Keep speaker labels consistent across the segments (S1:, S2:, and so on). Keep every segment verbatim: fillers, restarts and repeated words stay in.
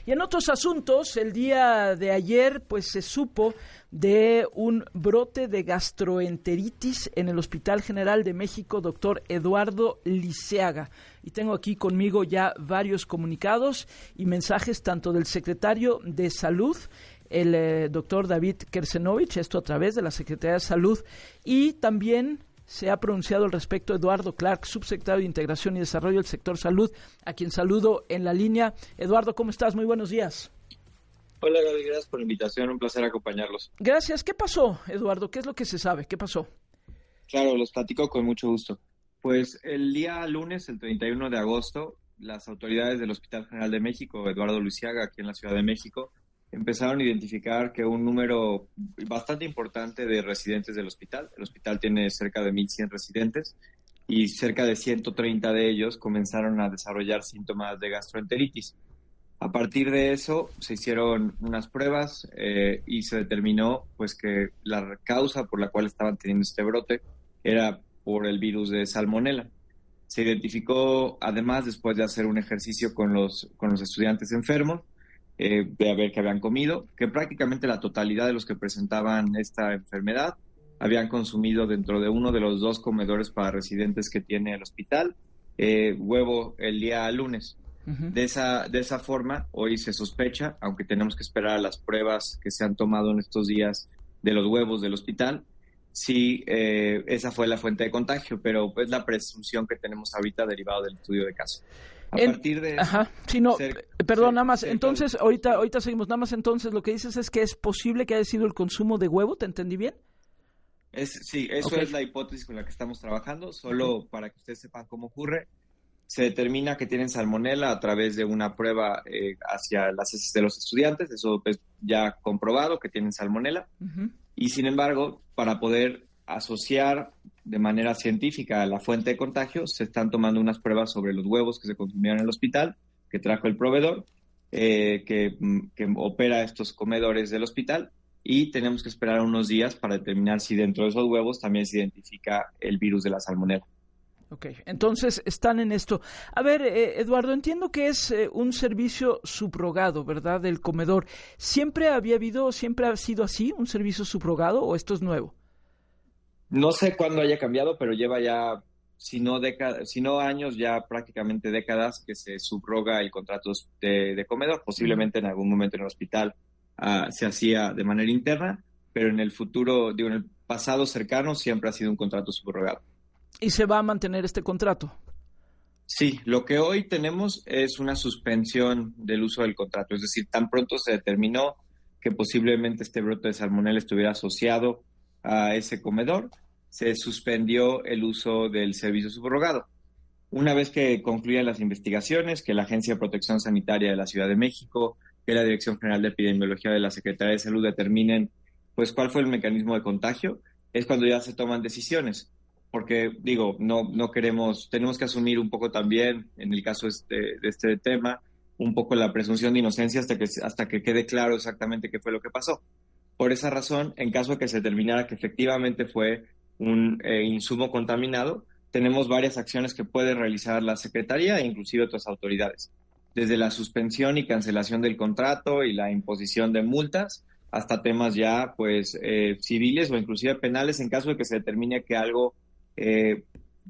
S1: Y en otros asuntos, el día de ayer pues se supo de un brote de gastroenteritis en el Hospital General de México, doctor Eduardo Liceaga. Y tengo aquí conmigo ya varios comunicados y mensajes tanto del secretario de Salud, el eh, doctor David Kersenovich, esto a través de la Secretaría de Salud, y también se ha pronunciado al respecto Eduardo Clark, subsecretario de Integración y Desarrollo del Sector Salud, a quien saludo en la línea. Eduardo, ¿cómo estás? Muy buenos días.
S2: Hola Gaby, gracias por la invitación, un placer acompañarlos.
S1: Gracias. ¿Qué pasó, Eduardo? ¿Qué es lo que se sabe? ¿Qué pasó?
S2: Claro, los platico con mucho gusto. Pues el día lunes, el treinta y uno de agosto, las autoridades del Hospital General de México, Eduardo Liceaga, aquí en la Ciudad de México, empezaron a identificar que un número bastante importante de residentes del hospital, el hospital tiene cerca de mil cien residentes, y cerca de ciento treinta de ellos comenzaron a desarrollar síntomas de gastroenteritis. A partir de eso se hicieron unas pruebas eh, y se determinó pues que la causa por la cual estaban teniendo este brote era por el virus de Salmonella. Se identificó además después de hacer un ejercicio con los, con los estudiantes enfermos, eh, de ver qué habían comido, que prácticamente la totalidad de los que presentaban esta enfermedad habían consumido dentro de uno de los dos comedores para residentes que tiene el hospital, eh, huevo el día lunes. Uh-huh. De esa, de esa forma, hoy se sospecha, aunque tenemos que esperar a las pruebas que se han tomado en estos días de los huevos del hospital, sí, eh, esa fue la fuente de contagio, pero es la presunción que tenemos ahorita derivado del estudio de caso. A
S1: en,
S2: partir de...
S1: Ajá, sí, no, ser, perdón, ser, nada más,
S2: ser,
S1: entonces,
S2: claro.
S1: ahorita, ahorita seguimos, nada más entonces, lo que dices es que es posible que haya sido el consumo de huevo, ¿te entendí bien?
S2: Es, sí, eso okay. Es la hipótesis con la que estamos trabajando, solo okay. Para que ustedes sepan cómo ocurre. Se determina que tienen salmonela a través de una prueba eh, hacia las heces de los estudiantes, eso es ya comprobado que tienen salmonela, uh-huh. Y sin embargo, para poder asociar de manera científica la fuente de contagio, se están tomando unas pruebas sobre los huevos que se consumieron en el hospital, que trajo el proveedor, eh, que, que opera estos comedores del hospital, y tenemos que esperar unos días para determinar si dentro de esos huevos también se identifica el virus de la salmonela.
S1: Ok, entonces están en esto. A ver, eh, Eduardo, entiendo que es eh, un servicio subrogado, ¿verdad?, del comedor. ¿Siempre había habido, siempre ha sido así, un servicio subrogado, o esto es nuevo?
S2: No sé cuándo haya cambiado, pero lleva ya, si no, décadas, si no años, ya prácticamente décadas que se subroga el contrato de, de comedor. Posiblemente en algún momento en el hospital uh, se hacía de manera interna, pero en el futuro, digo, en el pasado cercano siempre ha sido un contrato subrogado.
S1: ¿Y se va a mantener este contrato?
S2: Sí, lo que hoy tenemos es una suspensión del uso del contrato. Es decir, tan pronto se determinó que posiblemente este brote de salmonella estuviera asociado a ese comedor, se suspendió el uso del servicio subrogado. Una vez que concluyan las investigaciones, que la Agencia de Protección Sanitaria de la Ciudad de México, que la Dirección General de Epidemiología de la Secretaría de Salud determinen pues cuál fue el mecanismo de contagio, es cuando ya se toman decisiones. Porque, digo, no, no queremos, tenemos que asumir un poco también, en el caso este, de este tema, un poco la presunción de inocencia hasta que, hasta que quede claro exactamente qué fue lo que pasó. Por esa razón, en caso de que se determinara que efectivamente fue un eh, insumo contaminado, tenemos varias acciones que puede realizar la Secretaría e inclusive otras autoridades. Desde la suspensión y cancelación del contrato y la imposición de multas, hasta temas ya pues eh, civiles o inclusive penales en caso de que se determine que algo Eh,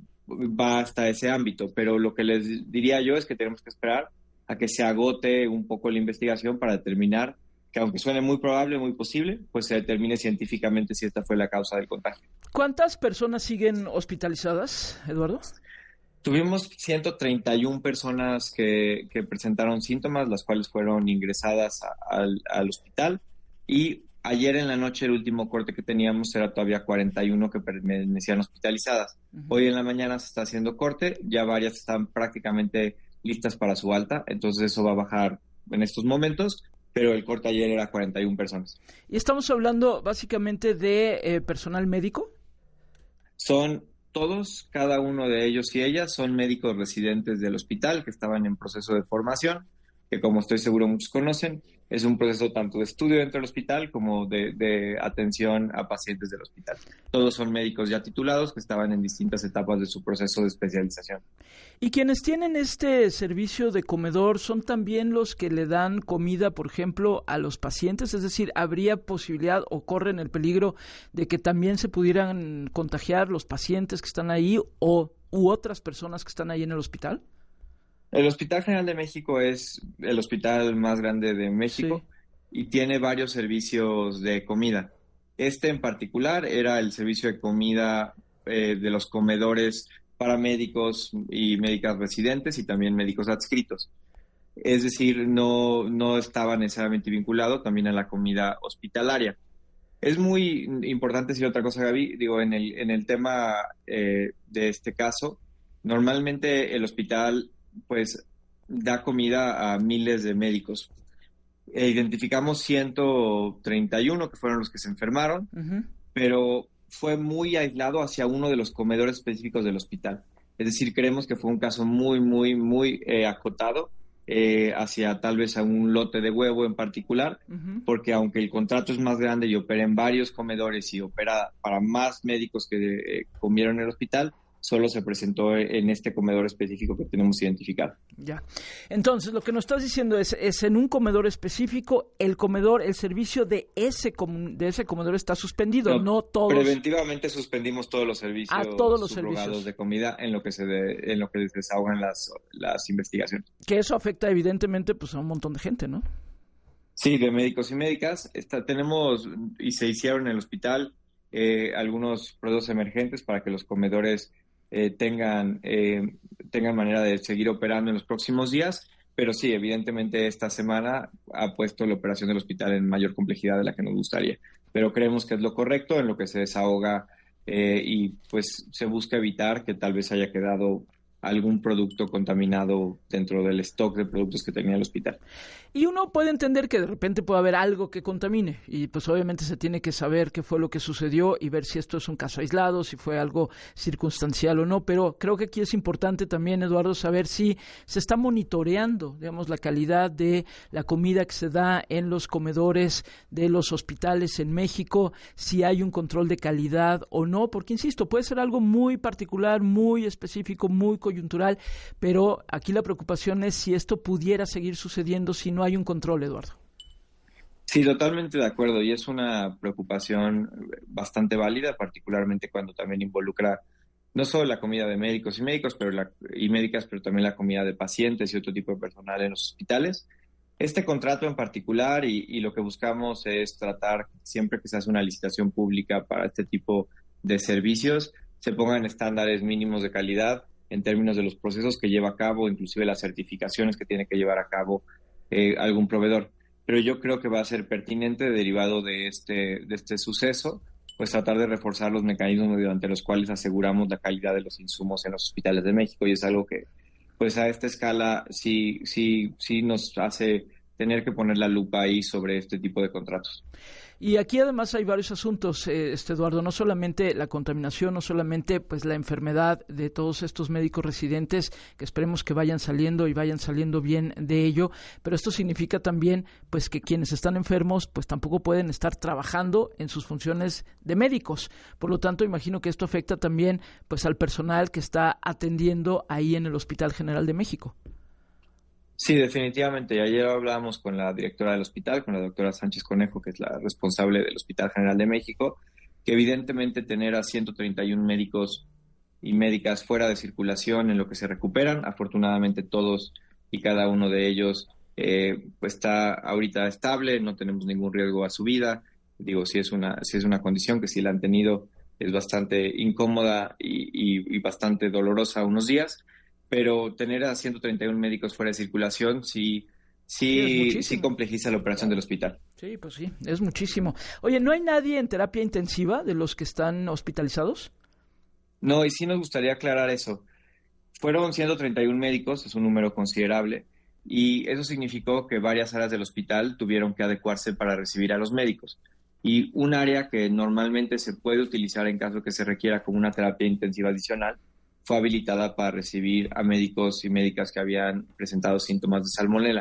S2: va hasta ese ámbito, pero lo que les diría yo es que tenemos que esperar a que se agote un poco la investigación para determinar que, aunque suene muy probable, muy posible, pues se determine científicamente si esta fue la causa del contagio.
S1: ¿Cuántas personas siguen hospitalizadas, Eduardo?
S2: Tuvimos ciento treinta y una personas que, que presentaron síntomas, las cuales fueron ingresadas a, al, al hospital, y ayer en la noche el último corte que teníamos era todavía cuarenta y uno que permanecían hospitalizadas. Uh-huh. Hoy en la mañana se está haciendo corte, ya varias están prácticamente listas para su alta, entonces eso va a bajar en estos momentos, pero el corte ayer era cuarenta y una personas.
S1: ¿Y estamos hablando básicamente de eh, personal médico?
S2: Son todos, cada uno de ellos y ellas son médicos residentes del hospital que estaban en proceso de formación. que como estoy seguro muchos conocen, es un proceso tanto de estudio dentro del hospital como de, de atención a pacientes del hospital. Todos son médicos ya titulados que estaban en distintas etapas de su proceso de especialización.
S1: ¿Y quienes tienen este servicio de comedor son también los que le dan comida, por ejemplo, a los pacientes? Es decir, ¿habría posibilidad o corren el peligro de que también se pudieran contagiar los pacientes que están ahí o u otras personas que están ahí en el hospital?
S2: El Hospital General de México es el hospital más grande de México, sí, y tiene varios servicios de comida. Este en particular era el servicio de comida eh, de los comedores para médicos y médicas residentes y también médicos adscritos. Es decir, no, no estaba necesariamente vinculado también a la comida hospitalaria. Es muy importante decir otra cosa, Gaby. Digo, en el, en el tema eh, de este caso, normalmente el hospital pues da comida a miles de médicos. E identificamos ciento treinta y uno que fueron los que se enfermaron, uh-huh. pero fue muy aislado hacia uno de los comedores específicos del hospital. Es decir, creemos que fue un caso muy, muy, muy eh, acotado eh, hacia tal vez a un lote de huevo en particular, uh-huh. porque aunque el contrato es más grande y opera en varios comedores y opera para más médicos que eh, comieron en el hospital, solo se presentó en este comedor específico que tenemos identificado.
S1: Ya. Entonces, lo que nos estás diciendo es, es en un comedor específico, el comedor, el servicio de ese com- de ese comedor está suspendido, no, no todos.
S2: Preventivamente suspendimos todos los servicios
S1: a todos los
S2: subrogados
S1: servicios
S2: de comida en lo que se de, en lo que desahogan las, las investigaciones.
S1: Que eso afecta evidentemente pues a un montón de gente, ¿no?
S2: Sí, de médicos y médicas. Está, tenemos y se hicieron en el hospital eh, algunos productos emergentes para que los comedores Eh, tengan, eh, tengan manera de seguir operando en los próximos días, pero sí, evidentemente esta semana ha puesto la operación del hospital en mayor complejidad de la que nos gustaría, pero creemos que es lo correcto en lo que se desahoga eh, y pues se busca evitar que tal vez haya quedado algún producto contaminado dentro del stock de productos que tenía el hospital.
S1: Y uno puede entender que de repente puede haber algo que contamine y pues obviamente se tiene que saber qué fue lo que sucedió y ver si esto es un caso aislado, si fue algo circunstancial o no, pero creo que aquí es importante también, Eduardo, saber si se está monitoreando, digamos, la calidad de la comida que se da en los comedores de los hospitales en México, si hay un control de calidad o no, porque insisto, puede ser algo muy particular, muy específico, muy coyuntural, pero aquí la preocupación es si esto pudiera seguir sucediendo si no hay un control, Eduardo.
S2: Sí, totalmente de acuerdo, y es una preocupación bastante válida, particularmente cuando también involucra no solo la comida de médicos y médicos pero la, y médicas, pero también la comida de pacientes y otro tipo de personal en los hospitales. Este contrato en particular y, y lo que buscamos es tratar siempre que se hace una licitación pública para este tipo de servicios, se pongan estándares mínimos de calidad en términos de los procesos que lleva a cabo, inclusive las certificaciones que tiene que llevar a cabo eh, algún proveedor. Pero yo creo que va a ser pertinente, derivado de este, de este suceso, pues tratar de reforzar los mecanismos mediante los cuales aseguramos la calidad de los insumos en los hospitales de México, y es algo que pues a esta escala sí, sí, sí nos hace tener que poner la lupa ahí sobre este tipo de contratos.
S1: Y aquí además hay varios asuntos, eh, este Eduardo, no solamente la contaminación, no solamente pues la enfermedad de todos estos médicos residentes, que esperemos que vayan saliendo y vayan saliendo bien de ello, pero esto significa también pues que quienes están enfermos pues tampoco pueden estar trabajando en sus funciones de médicos. Por lo tanto, imagino que esto afecta también pues al personal que está atendiendo ahí en el Hospital General de México.
S2: Sí, definitivamente. Y ayer hablábamos con la directora del hospital, con la doctora Sánchez Conejo, que es la responsable del Hospital General de México, que evidentemente tener a ciento treinta y uno médicos y médicas fuera de circulación en lo que se recuperan, afortunadamente todos y cada uno de ellos eh, pues está ahorita estable, no tenemos ningún riesgo a su vida. Digo, si es una, si es una condición que si la han tenido es bastante incómoda y, y, y bastante dolorosa unos días, pero tener a ciento treinta y uno médicos fuera de circulación sí, sí, sí, sí complejiza la operación del hospital.
S1: Sí, pues sí, es muchísimo. Oye, ¿no hay nadie en terapia intensiva de los que están hospitalizados?
S2: No, y sí nos gustaría aclarar eso. Fueron ciento treinta y uno médicos, es un número considerable, y eso significó que varias áreas del hospital tuvieron que adecuarse para recibir a los médicos. Y un área que normalmente se puede utilizar en caso que se requiera como una terapia intensiva adicional fue habilitada para recibir a médicos y médicas que habían presentado síntomas de salmonela.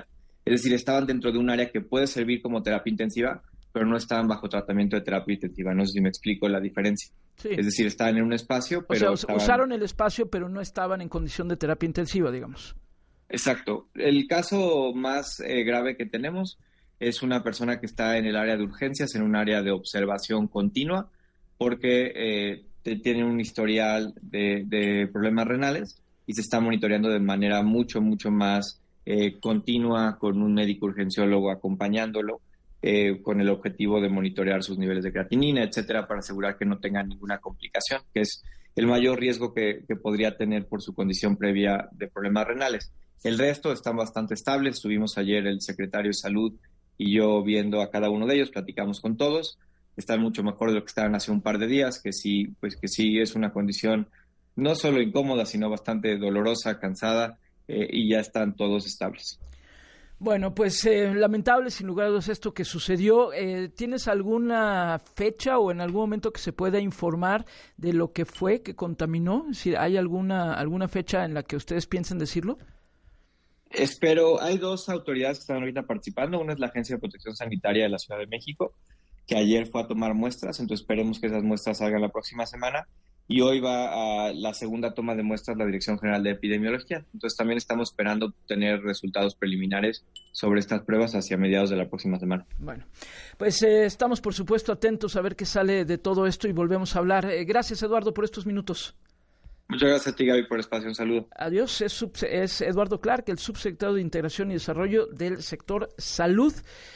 S2: Es decir, estaban dentro de un área que puede servir como terapia intensiva, pero no estaban bajo tratamiento de terapia intensiva. No sé si me explico la diferencia. Sí. Es decir, estaban en un espacio, pero...
S1: O sea, estaban... usaron el espacio, pero no estaban en condición de terapia intensiva, digamos.
S2: Exacto. El caso más eh, grave que tenemos es una persona que está en el área de urgencias, en un área de observación continua, porque eh, tiene un historial de, de problemas renales y se está monitoreando de manera mucho, mucho más eh, continua, con un médico urgenciólogo acompañándolo, eh, con el objetivo de monitorear sus niveles de creatinina, etcétera, para asegurar que no tenga ninguna complicación, que es el mayor riesgo que, que podría tener por su condición previa de problemas renales. El resto están bastante estables. Estuvimos ayer el secretario de Salud y yo viendo a cada uno de ellos, platicamos con todos. Están mucho mejor de lo que estaban hace un par de días, que sí, pues que sí es una condición no solo incómoda, sino bastante dolorosa, cansada, eh, y ya están todos estables.
S1: Bueno, pues eh, lamentable sin lugar a dudas esto que sucedió. Eh, ¿Tienes alguna fecha o en algún momento que se pueda informar de lo que fue que contaminó? Es decir, ¿hay alguna, alguna fecha en la que ustedes piensen decirlo?
S2: Espero, hay dos autoridades que están ahorita participando. Una es la Agencia de Protección Sanitaria de la Ciudad de México, que ayer fue a tomar muestras, entonces esperemos que esas muestras salgan la próxima semana. Y hoy va a la segunda toma de muestras la Dirección General de Epidemiología. Entonces también estamos esperando tener resultados preliminares sobre estas pruebas hacia mediados de la próxima semana.
S1: Bueno, pues eh, estamos por supuesto atentos a ver qué sale de todo esto y volvemos a hablar. Eh, gracias, Eduardo, por estos minutos.
S2: Muchas gracias a ti, Gaby, por el espacio. Un saludo.
S1: Adiós. Es, sub, es Eduardo Clark, el subsecretario de Integración y Desarrollo del sector salud.